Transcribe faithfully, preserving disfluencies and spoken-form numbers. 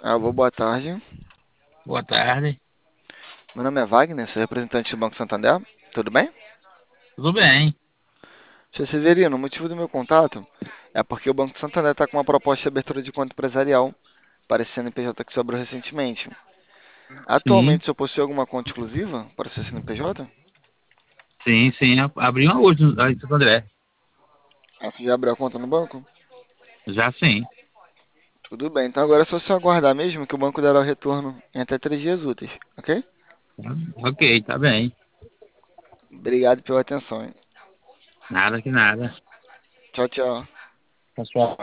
Alô, boa tarde. Boa tarde. Meu nome é Wagner, sou representante do Banco Santander. Tudo bem? Tudo bem? Seu Severino, o motivo do meu contato é porque o Banco Santander está com uma proposta de abertura de conta empresarial para esse C N P J que sobrou recentemente. Sim, Atualmente, o senhor possui alguma conta exclusiva para o seu C N P J? sim, sim. a- Abri uma hoje no- aí em Santo André. Ah, você já abriu a conta no banco? Já sim. Tudo bem, então agora é só você aguardar mesmo que o banco dará o retorno em até três dias úteis, ok? Ok, tá bem. Obrigado pela atenção, hein? Nada que nada. Tchau, tchau. Pessoal.